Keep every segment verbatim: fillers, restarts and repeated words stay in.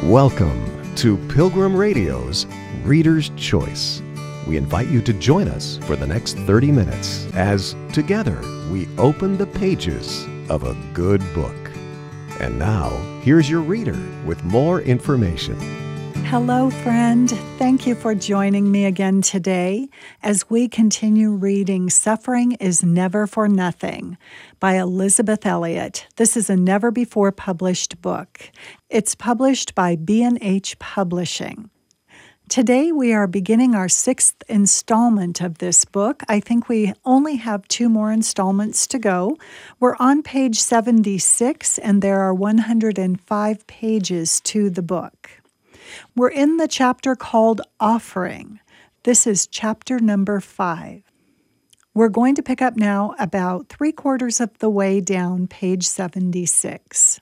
Welcome to Pilgrim Radio's Reader's Choice. We invite you to join us for the next thirty minutes as, together, we open the pages of a good book. And now, here's your reader with more information. Hello, friend. Thank you for joining me again today as we continue reading Suffering is Never for Nothing by Elisabeth Elliot. This is a never-before-published book. It's published by B and H Publishing. Today we are beginning our sixth installment of this book. I think we only have two more installments to go. We're on page seventy-six, and there are one hundred five pages to the book. We're in the chapter called Offering. This is chapter number five. We're going to pick up now about three quarters of the way down page seventy-six.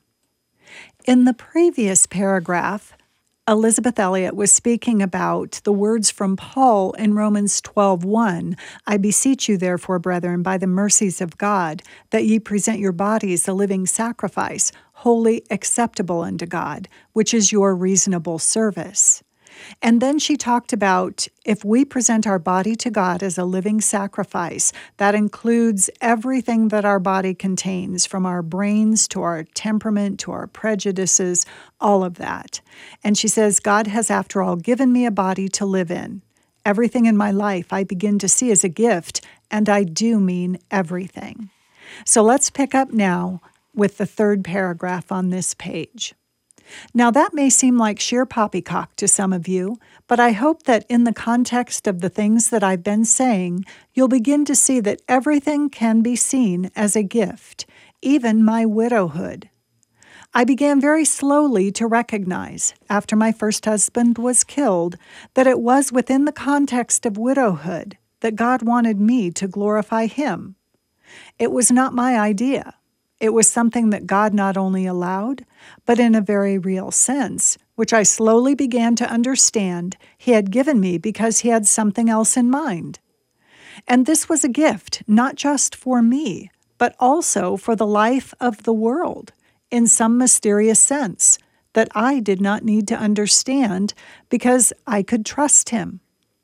In the previous paragraph, Elisabeth Elliot was speaking about the words from Paul in Romans twelve one. I beseech you, therefore, brethren, by the mercies of God, that ye present your bodies a living sacrifice, wholly acceptable unto God, which is your reasonable service. And then she talked about if we present our body to God as a living sacrifice, that includes everything that our body contains, from our brains to our temperament to our prejudices, all of that. And she says, God has, after all, given me a body to live in. Everything in my life I begin to see as a gift, and I do mean everything. So let's pick up now with the third paragraph on this page. Now, that may seem like sheer poppycock to some of you, but I hope that in the context of the things that I've been saying, you'll begin to see that everything can be seen as a gift, even my widowhood. I began very slowly to recognize, after my first husband was killed, that it was within the context of widowhood that God wanted me to glorify Him. It was not my idea. It was something that God not only allowed, but in a very real sense, which I slowly began to understand, He had given me because He had something else in mind. And this was a gift, not just for me, but also for the life of the world, in some mysterious sense, that I did not need to understand because I could trust Him.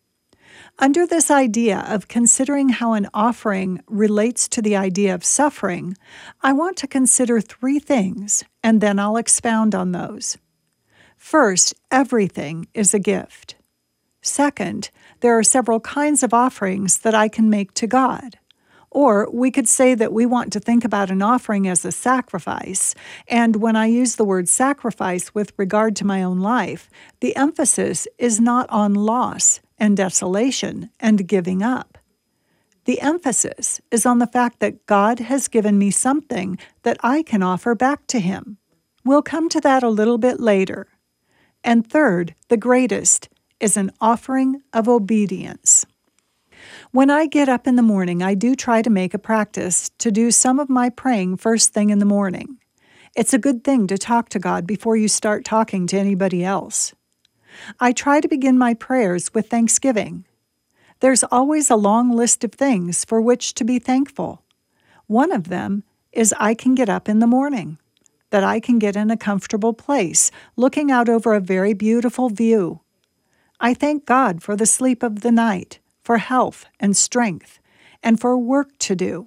Under this idea of considering how an offering relates to the idea of suffering, I want to consider three things, and then I'll expound on those. First, everything is a gift. Second, there are several kinds of offerings that I can make to God. Or we could say that we want to think about an offering as a sacrifice, and when I use the word sacrifice with regard to my own life, the emphasis is not on loss and desolation and giving up. The emphasis is on the fact that God has given me something that I can offer back to Him. We'll come to that a little bit later. And third, the greatest, is an offering of obedience. When I get up in the morning, I do try to make a practice to do some of my praying first thing in the morning. It's a good thing to talk to God before you start talking to anybody else. I try to begin my prayers with thanksgiving. There's always a long list of things for which to be thankful. One of them is I can get up in the morning, that I can get in a comfortable place, looking out over a very beautiful view. I thank God for the sleep of the night, for health and strength, and for work to do.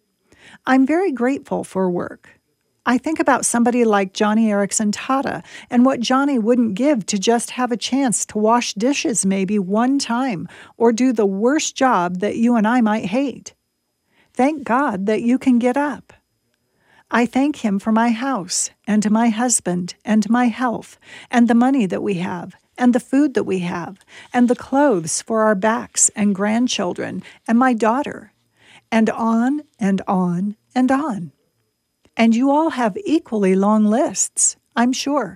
I'm very grateful for work. I think about somebody like Johnny Erickson Tata and what Johnny wouldn't give to just have a chance to wash dishes maybe one time or do the worst job that you and I might hate. Thank God that you can get up. I thank Him for my house and my husband and my health and the money that we have and the food that we have and the clothes for our backs and grandchildren and my daughter, and on and on and on. And you all have equally long lists, I'm sure.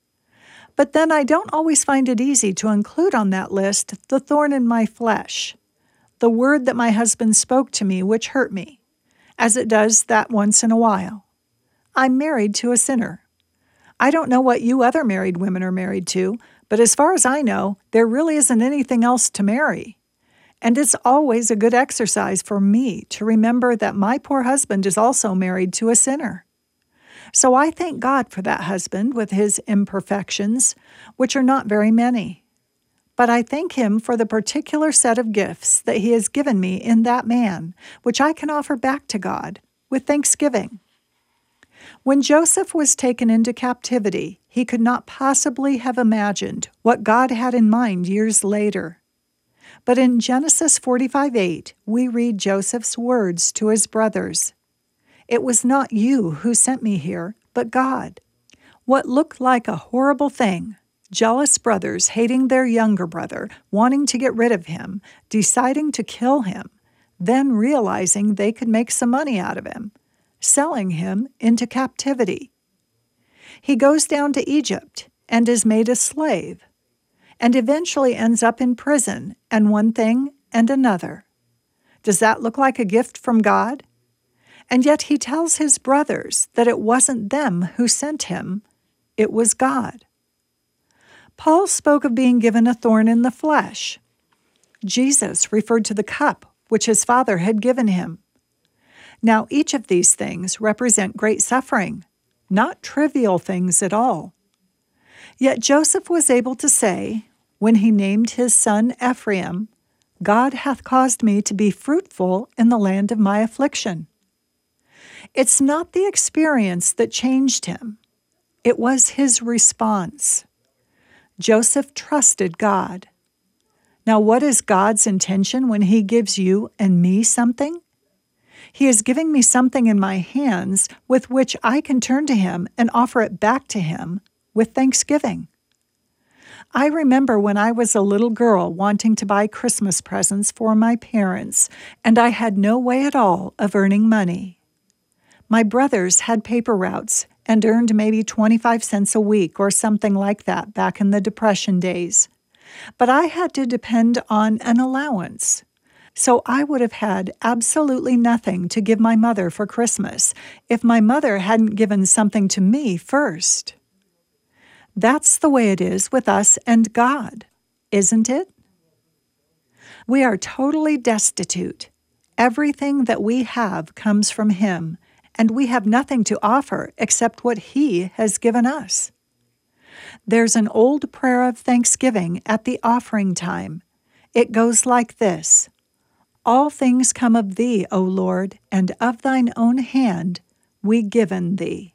But then I don't always find it easy to include on that list the thorn in my flesh, the word that my husband spoke to me which hurt me, as it does that once in a while. I'm married to a sinner. I don't know what you other married women are married to, but as far as I know, there really isn't anything else to marry. And it's always a good exercise for me to remember that my poor husband is also married to a sinner. So I thank God for that husband with his imperfections, which are not very many. But I thank him for the particular set of gifts that he has given me in that man, which I can offer back to God with thanksgiving. When Joseph was taken into captivity, he could not possibly have imagined what God had in mind years later. But in Genesis forty-five eight, we read Joseph's words to his brothers. It was not you who sent me here, but God. What looked like a horrible thing, jealous brothers hating their younger brother, wanting to get rid of him, deciding to kill him, then realizing they could make some money out of him, selling him into captivity. He goes down to Egypt and is made a slave, and eventually ends up in prison, and one thing and another. Does that look like a gift from God? And yet he tells his brothers that it wasn't them who sent him, it was God. Paul spoke of being given a thorn in the flesh. Jesus referred to the cup which his Father had given him. Now each of these things represent great suffering, not trivial things at all. Yet Joseph was able to say, when he named his son Ephraim, God hath caused me to be fruitful in the land of my affliction. It's not the experience that changed him. It was his response. Joseph trusted God. Now, what is God's intention when he gives you and me something? He is giving me something in my hands with which I can turn to him and offer it back to him with thanksgiving. I remember when I was a little girl wanting to buy Christmas presents for my parents, and I had no way at all of earning money. My brothers had paper routes and earned maybe twenty-five cents a week or something like that back in the Depression days. But I had to depend on an allowance. So I would have had absolutely nothing to give my mother for Christmas if my mother hadn't given something to me first. That's the way it is with us and God, isn't it? We are totally destitute. Everything that we have comes from Him, and we have nothing to offer except what He has given us. There's an old prayer of thanksgiving at the offering time. It goes like this: All things come of Thee, O Lord, and of Thine own hand we given Thee.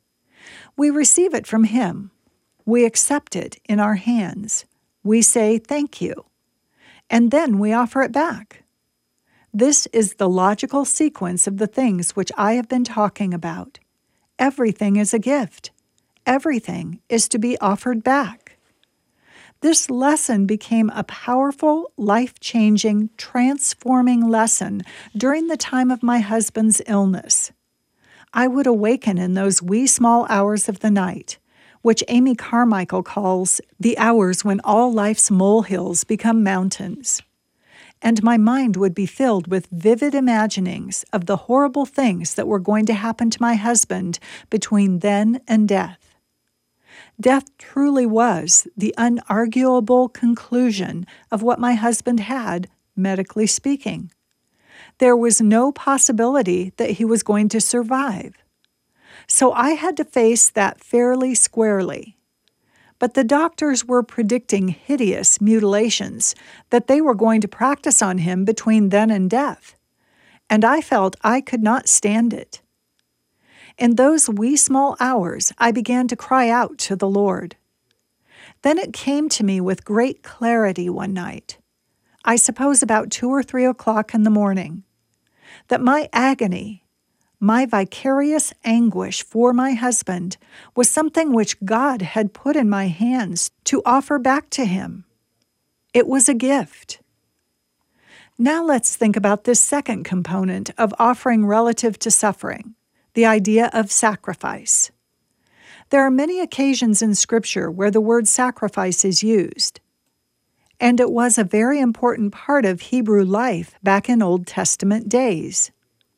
We receive it from Him. We accept it in our hands. We say thank you, and then we offer it back. This is the logical sequence of the things which I have been talking about. Everything is a gift. Everything is to be offered back. This lesson became a powerful, life-changing, transforming lesson during the time of my husband's illness. I would awaken in those wee small hours of the night, which Amy Carmichael calls the hours when all life's molehills become mountains. And my mind would be filled with vivid imaginings of the horrible things that were going to happen to my husband between then and death. Death truly was the unarguable conclusion of what my husband had, medically speaking. There was no possibility that he was going to survive. So I had to face that fairly squarely. But the doctors were predicting hideous mutilations that they were going to practice on him between then and death, and I felt I could not stand it. In those wee small hours, I began to cry out to the Lord. Then it came to me with great clarity one night, I suppose about two or three o'clock in the morning, that my agony, my vicarious anguish for my husband was something which God had put in my hands to offer back to him. It was a gift. Now let's think about this second component of offering relative to suffering, the idea of sacrifice. There are many occasions in Scripture where the word sacrifice is used, and it was a very important part of Hebrew life back in Old Testament days.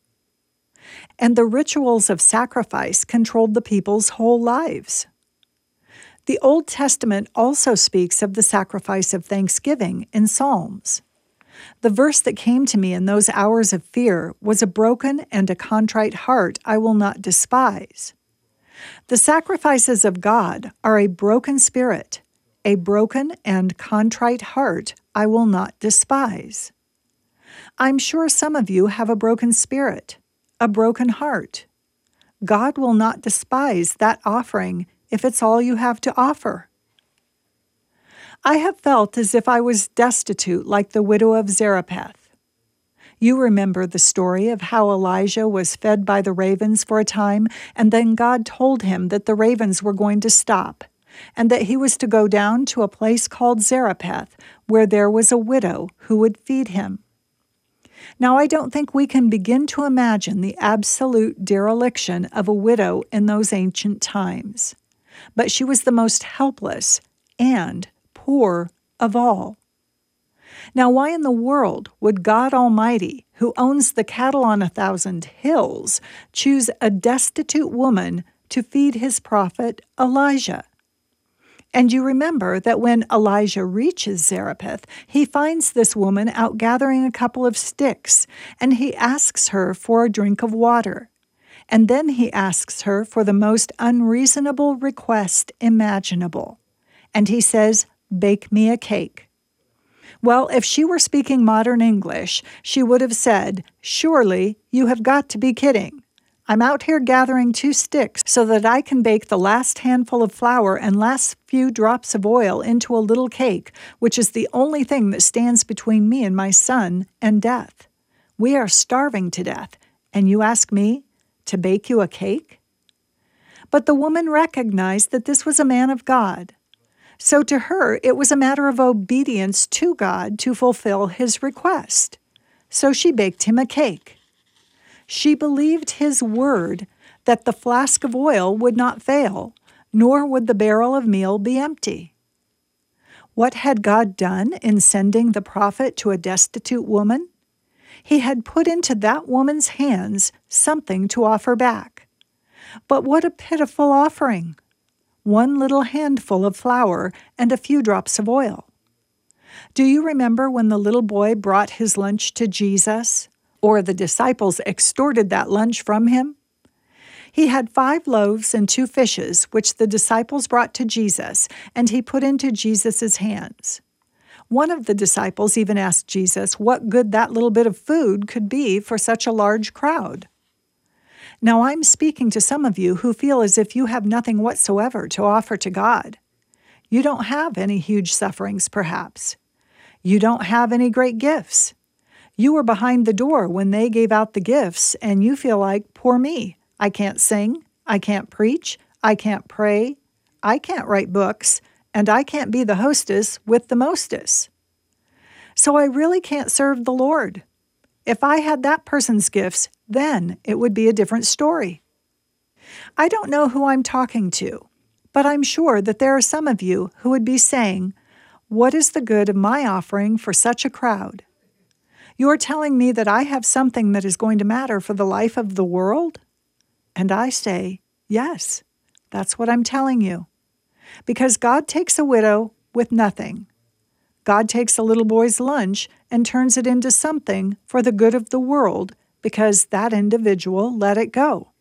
And the rituals of sacrifice controlled the people's whole lives. The Old Testament also speaks of the sacrifice of thanksgiving in Psalms. The verse that came to me in those hours of fear was, "A broken and a contrite heart I will not despise." The sacrifices of God are a broken spirit. A broken and contrite heart I will not despise. I'm sure some of you have a broken spirit, a broken heart. God will not despise that offering if it's all you have to offer. I have felt as if I was destitute like the widow of Zarephath. You remember the story of how Elijah was fed by the ravens for a time, and then God told him that the ravens were going to stop, and that he was to go down to a place called Zarephath, where there was a widow who would feed him. Now, I don't think we can begin to imagine the absolute dereliction of a widow in those ancient times, but she was the most helpless and poor of all. Now, why in the world would God Almighty, who owns the cattle on a thousand hills, choose a destitute woman to feed his prophet Elijah? And you remember that when Elijah reaches Zarephath, he finds this woman out gathering a couple of sticks, and he asks her for a drink of water. And then he asks her for the most unreasonable request imaginable. And he says, "Bake me a cake." Well, if she were speaking modern English, she would have said, "Surely you have got to be kidding. I'm out here gathering two sticks so that I can bake the last handful of flour and last few drops of oil into a little cake, which is the only thing that stands between me and my son and death. We are starving to death, and you ask me to bake you a cake?" But the woman recognized that this was a man of God. So to her, it was a matter of obedience to God to fulfill his request. So she baked him a cake. She believed his word that the flask of oil would not fail, nor would the barrel of meal be empty. What had God done in sending the prophet to a destitute woman? He had put into that woman's hands something to offer back. But what a pitiful offering! One little handful of flour and a few drops of oil. Do you remember when the little boy brought his lunch to Jesus? Or the disciples extorted that lunch from him? He had five loaves and two fishes, which the disciples brought to Jesus, and he put into Jesus' hands. One of the disciples even asked Jesus what good that little bit of food could be for such a large crowd. Now, I'm speaking to some of you who feel as if you have nothing whatsoever to offer to God. You don't have any huge sufferings, perhaps. You don't have any great gifts. You were behind the door when they gave out the gifts, and you feel like, poor me. I can't sing, I can't preach, I can't pray, I can't write books, and I can't be the hostess with the mostess. So I really can't serve the Lord. If I had that person's gifts, then it would be a different story. I don't know who I'm talking to, but I'm sure that there are some of you who would be saying, "What is the good of my offering for such a crowd?" You're telling me that I have something that is going to matter for the life of the world? And I say, yes, that's what I'm telling you. Because God takes a widow with nothing. God takes a little boy's lunch and turns it into something for the good of the world because that individual let it go.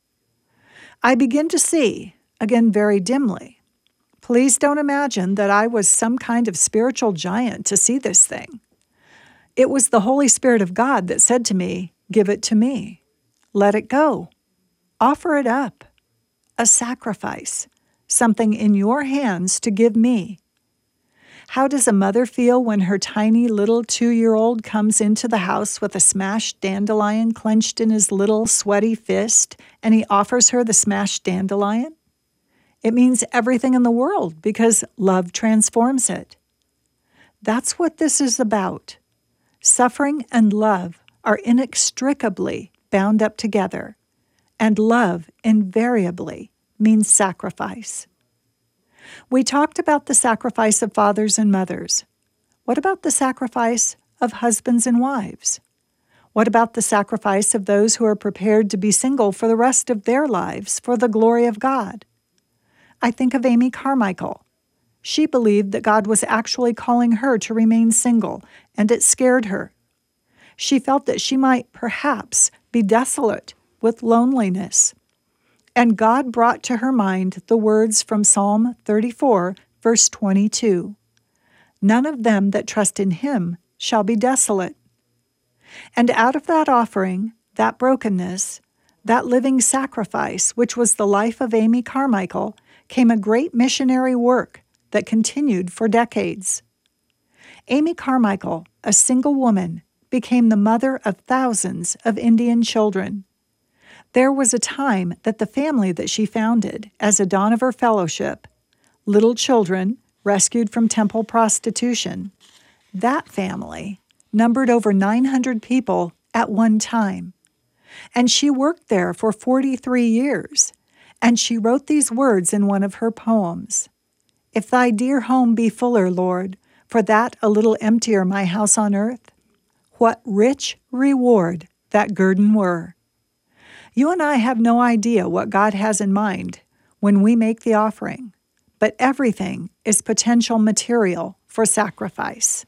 I begin to see, again very dimly. Please don't imagine that I was some kind of spiritual giant to see this thing. It was the Holy Spirit of God that said to me, "Give it to me. Let it go. Offer it up. A sacrifice, something in your hands to give me." How does a mother feel when her tiny little two-year-old comes into the house with a smashed dandelion clenched in his little sweaty fist, and he offers her the smashed dandelion? It means everything in the world because love transforms it. That's what this is about. Suffering and love are inextricably bound up together, and love invariably means sacrifice. We talked about the sacrifice of fathers and mothers. What about the sacrifice of husbands and wives? What about the sacrifice of those who are prepared to be single for the rest of their lives for the glory of God? I think of Amy Carmichael. She believed that God was actually calling her to remain single, and it scared her. She felt that she might perhaps be desolate with loneliness. And God brought to her mind the words from Psalm thirty-four, verse twenty-two. None of them that trust in him shall be desolate. And out of that offering, that brokenness, that living sacrifice, which was the life of Amy Carmichael, came a great missionary work that continued for decades. Amy Carmichael, a single woman, became the mother of thousands of Indian children. There was a time that the family that she founded as a Donover Fellowship, little children rescued from temple prostitution, that family numbered over nine hundred people at one time. And she worked there for forty-three years, and she wrote these words in one of her poems. If thy dear home be fuller, Lord, for that a little emptier my house on earth, what rich reward that guerdon were. You and I have no idea what God has in mind when we make the offering, but everything is potential material for sacrifice.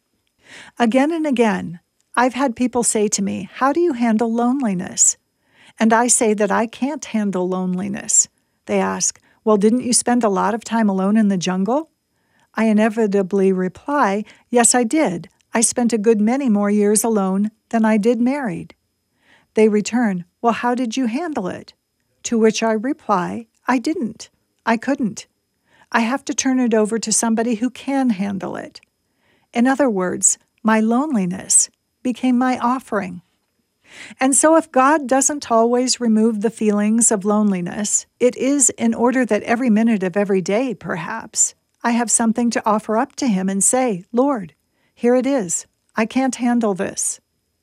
Again and again, I've had people say to me, how do you handle loneliness? And I say that I can't handle loneliness. They ask, well, didn't you spend a lot of time alone in the jungle? I inevitably reply, yes, I did. I spent a good many more years alone than I did married. They return, well, how did you handle it? To which I reply, I didn't. I couldn't. I have to turn it over to somebody who can handle it. In other words, my loneliness became my offering. And so if God doesn't always remove the feelings of loneliness, it is in order that every minute of every day, perhaps, I have something to offer up to him and say, Lord, here it is. I can't handle this.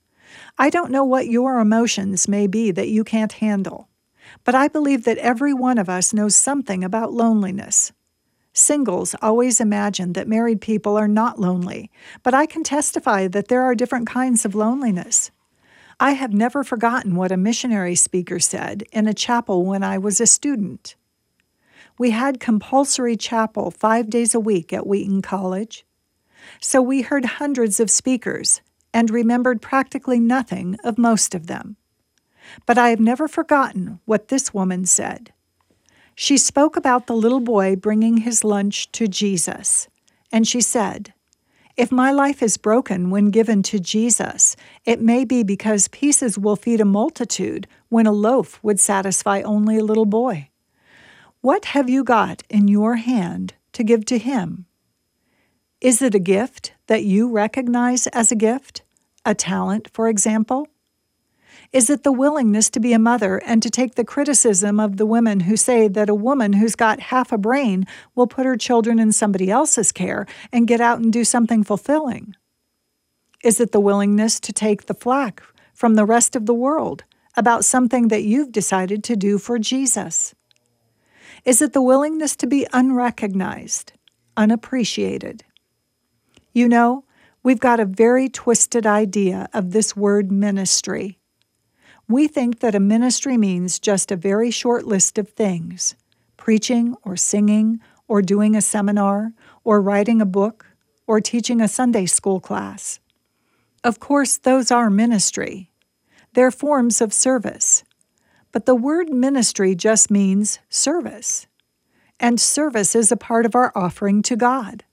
I don't know what your emotions may be that you can't handle, but I believe that every one of us knows something about loneliness. Singles always imagine that married people are not lonely, but I can testify that there are different kinds of loneliness. I have never forgotten what a missionary speaker said in a chapel when I was a student. We had compulsory chapel five days a week at Wheaton College, so we heard hundreds of speakers and remembered practically nothing of most of them. But I have never forgotten what this woman said. She spoke about the little boy bringing his lunch to Jesus, and she said, if my life is broken when given to Jesus, it may be because pieces will feed a multitude when a loaf would satisfy only a little boy. What have you got in your hand to give to him? Is it a gift that you recognize as a gift? A talent, for example? Is it the willingness to be a mother and to take the criticism of the women who say that a woman who's got half a brain will put her children in somebody else's care and get out and do something fulfilling? Is it the willingness to take the flack from the rest of the world about something that you've decided to do for Jesus? Is it the willingness to be unrecognized, unappreciated? You know, we've got a very twisted idea of this word ministry. We think that a ministry means just a very short list of things, preaching or singing or doing a seminar or writing a book or teaching a Sunday school class. Of course, those are ministry. They're forms of service. But the word ministry just means service. And service is a part of our offering to God.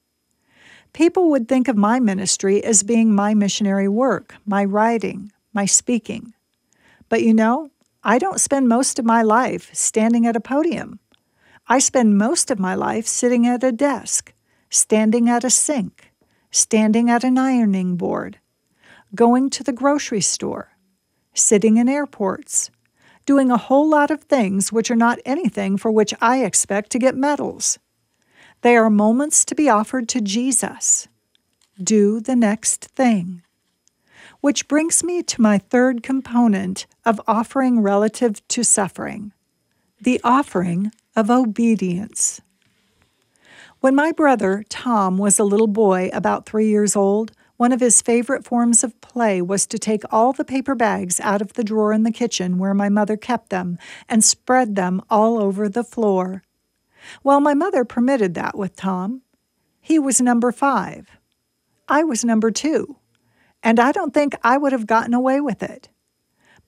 People would think of my ministry as being my missionary work, my writing, my speaking. But you know, I don't spend most of my life standing at a podium. I spend most of my life sitting at a desk, standing at a sink, standing at an ironing board, going to the grocery store, sitting in airports, doing a whole lot of things which are not anything for which I expect to get medals. They are moments to be offered to Jesus. Do the next thing. Which brings me to my third component of offering relative to suffering, the offering of obedience. When my brother, Tom, was a little boy about three years old, one of his favorite forms of play was to take all the paper bags out of the drawer in the kitchen where my mother kept them and spread them all over the floor. Well, my mother permitted that with Tom. He was number five. I was number two. And I don't think I would have gotten away with it.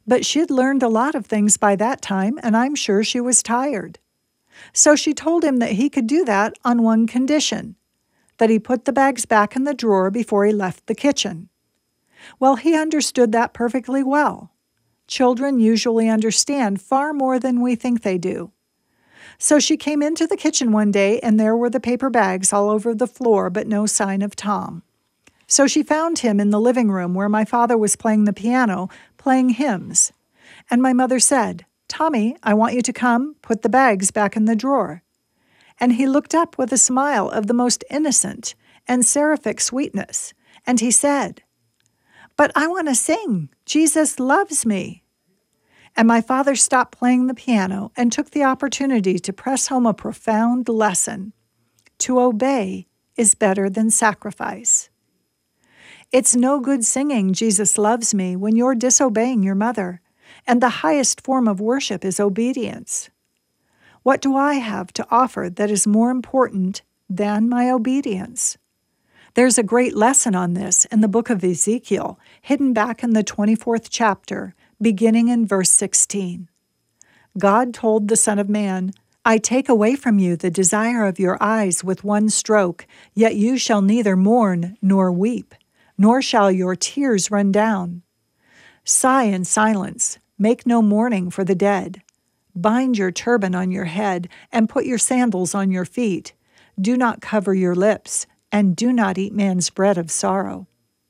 But she'd learned a lot of things by that time, and I'm sure she was tired. So she told him that he could do that on one condition, that he put the bags back in the drawer before he left the kitchen. Well, he understood that perfectly well. Children usually understand far more than we think they do. So she came into the kitchen one day, and there were the paper bags all over the floor, but no sign of Tom. So she found him in the living room where my father was playing the piano, playing hymns. And my mother said, "Tommy, I want you to come, put the bags back in the drawer." And he looked up with a smile of the most innocent and seraphic sweetness, and he said, "But I want to sing, 'Jesus loves me.'" And my father stopped playing the piano and took the opportunity to press home a profound lesson. To obey is better than sacrifice. It's no good singing "Jesus loves me" when you're disobeying your mother, and the highest form of worship is obedience. What do I have to offer that is more important than my obedience? There's a great lesson on this in the book of Ezekiel, hidden back in the twenty-fourth chapter, beginning in verse sixteen. God told the Son of Man, "I take away from you the desire of your eyes with one stroke, yet you shall neither mourn nor weep, nor shall your tears run down. Sigh in silence, make no mourning for the dead. Bind your turban on your head and put your sandals on your feet. Do not cover your lips, and do not eat man's bread of sorrow."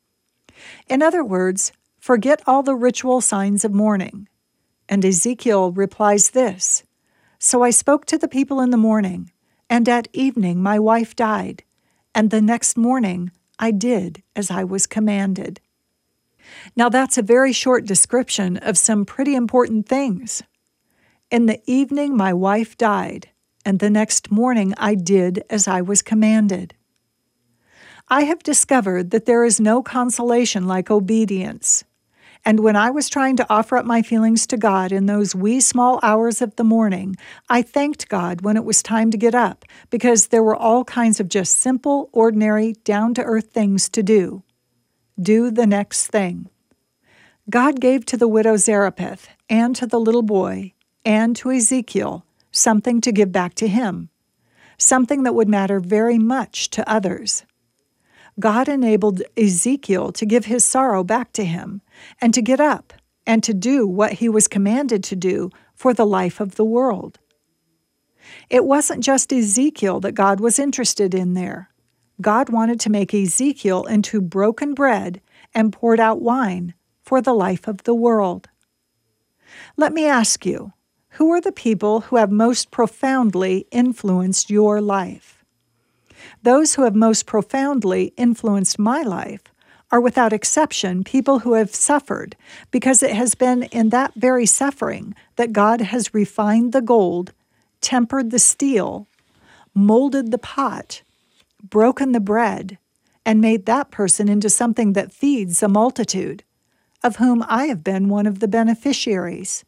In other words, forget all the ritual signs of mourning. And Ezekiel replies this, "So I spoke to the people in the morning, and at evening my wife died, and the next morning I did as I was commanded." Now that's a very short description of some pretty important things. In the evening my wife died, and the next morning I did as I was commanded. I have discovered that there is no consolation like obedience. And when I was trying to offer up my feelings to God in those wee small hours of the morning, I thanked God when it was time to get up, because there were all kinds of just simple, ordinary, down-to-earth things to do. Do the next thing. God gave to the widow Zarephath and to the little boy and to Ezekiel something to give back to him, something that would matter very much to others. God enabled Ezekiel to give his sorrow back to him and to get up and to do what he was commanded to do for the life of the world. It wasn't just Ezekiel that God was interested in there. God wanted to make Ezekiel into broken bread and poured out wine for the life of the world. Let me ask you, who are the people who have most profoundly influenced your life? Those who have most profoundly influenced my life are without exception people who have suffered, because it has been in that very suffering that God has refined the gold, tempered the steel, molded the pot, broken the bread, and made that person into something that feeds a multitude, of whom I have been one of the beneficiaries.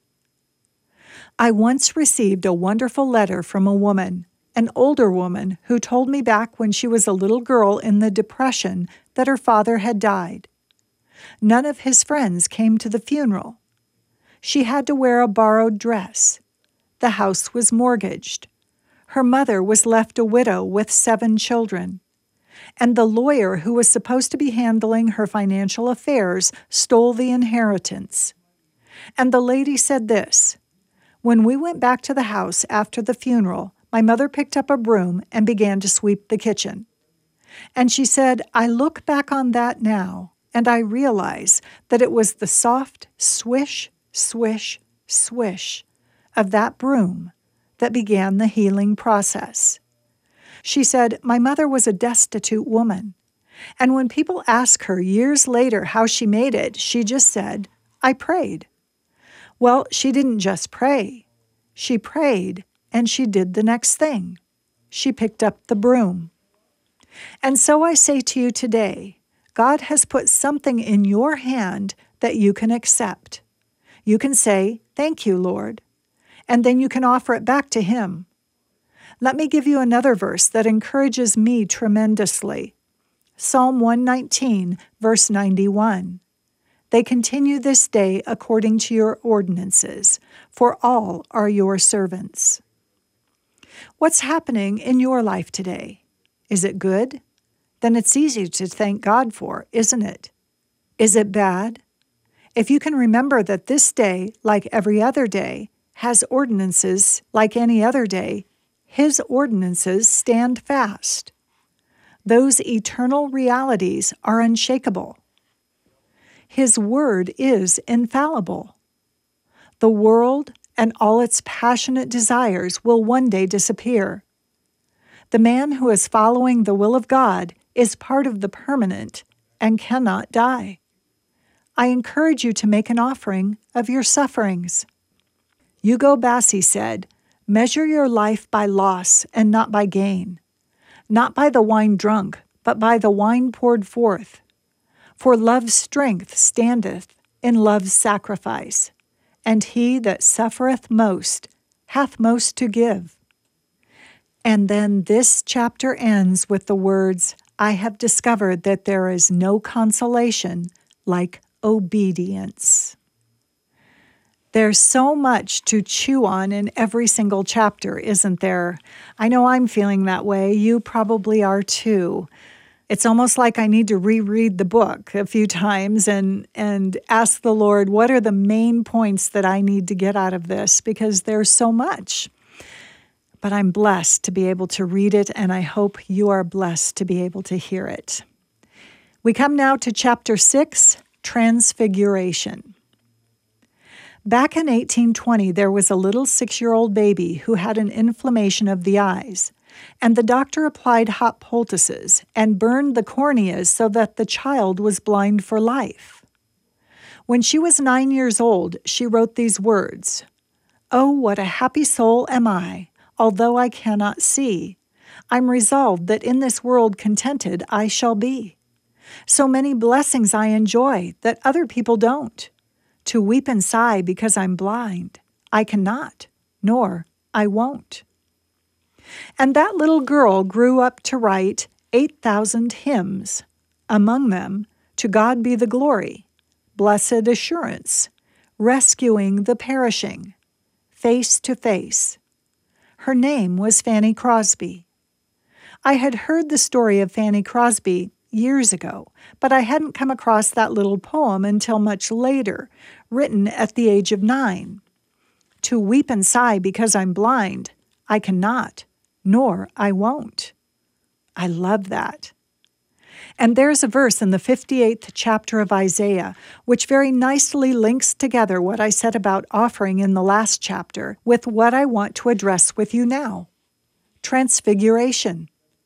I once received a wonderful letter from a woman, an older woman, who told me back when she was a little girl in the Depression that her father had died. None of his friends came to the funeral. She had to wear a borrowed dress. The house was mortgaged. Her mother was left a widow with seven children. And the lawyer who was supposed to be handling her financial affairs stole the inheritance. And the lady said this, "When we went back to the house after the funeral, my mother picked up a broom and began to sweep the kitchen. And she said, I look back on that now, and I realize that it was the soft swish, swish, swish of that broom that began the healing process." She said, "My mother was a destitute woman, and when people ask her years later how she made it, she just said, 'I prayed.' Well, she didn't just pray. She prayed, and she did the next thing. She picked up the broom." And so I say to you today, God has put something in your hand that you can accept. You can say, "Thank you, Lord," and then you can offer it back to Him. Let me give you another verse that encourages me tremendously. Psalm one nineteen, verse ninety-one. They continue this day according to your ordinances, for all are your servants. What's happening in your life today? Is it good? Then it's easy to thank God for, isn't it? Is it bad? If you can remember that this day, like every other day, has ordinances like any other day, His ordinances stand fast. Those eternal realities are unshakable. His word is infallible. The world and all its passionate desires will one day disappear. The man who is following the will of God is part of the permanent and cannot die. I encourage you to make an offering of your sufferings. Hugo Bassi said, "Measure your life by loss and not by gain, not by the wine drunk, but by the wine poured forth. For love's strength standeth in love's sacrifice, and he that suffereth most hath most to give." And then this chapter ends with the words, "I have discovered that there is no consolation like obedience." There's so much to chew on in every single chapter, isn't there? I know I'm feeling that way. You probably are too. It's almost like I need to reread the book a few times and, and ask the Lord, what are the main points that I need to get out of this? Because there's so much. But I'm blessed to be able to read it, and I hope you are blessed to be able to hear it. We come now to chapter six, Transfiguration. Back in eighteen twenty, there was a little six-year-old baby who had an inflammation of the eyes, and the doctor applied hot poultices and burned the corneas so that the child was blind for life. When she was nine years old, she wrote these words, "Oh, what a happy soul am I, although I cannot see. I'm resolved that in this world contented I shall be. So many blessings I enjoy that other people don't. To weep and sigh because I'm blind, I cannot, nor I won't." And that little girl grew up to write eight thousand hymns, among them, "To God Be the Glory," "Blessed Assurance," "Rescuing the Perishing," "Face to Face." Her name was Fanny Crosby. I had heard the story of Fanny Crosby years ago, but I hadn't come across that little poem until much later, written at the age of nine. To weep and sigh because I'm blind, I cannot, nor I won't. I love that. And there's a verse in the fifty-eighth chapter of Isaiah, which very nicely links together what I said about offering in the last chapter with what I want to address with you now. Transfiguration.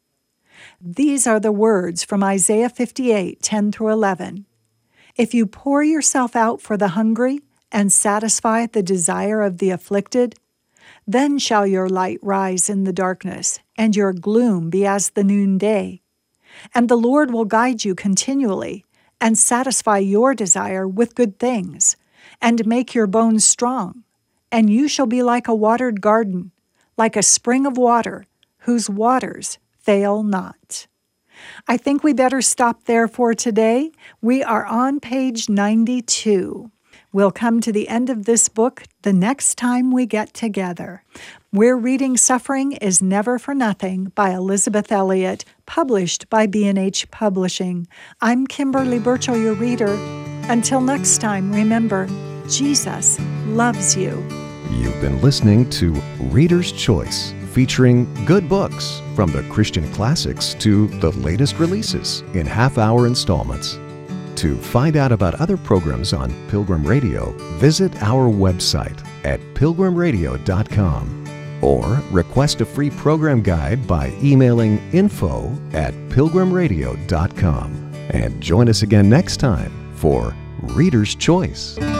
These are the words from Isaiah fifty-eight, ten through eleven. "If you pour yourself out for the hungry and satisfy the desire of the afflicted, then shall your light rise in the darkness, and your gloom be as the noonday. And the Lord will guide you continually, and satisfy your desire with good things, and make your bones strong. And you shall be like a watered garden, like a spring of water, whose waters fail not." I think we better stop there for today. We are on page ninety-two. We'll come to the end of this book the next time we get together. We're reading Suffering is Never for Nothing by Elisabeth Elliot, published by B and H Publishing. I'm Kimberly Burchell, your reader. Until next time, remember, Jesus loves you. You've been listening to Reader's Choice, featuring good books from the Christian classics to the latest releases in half-hour installments. To find out about other programs on Pilgrim Radio, visit our website at pilgrim radio dot com or request a free program guide by emailing info at pilgrim radio dot com. And join us again next time for Reader's Choice.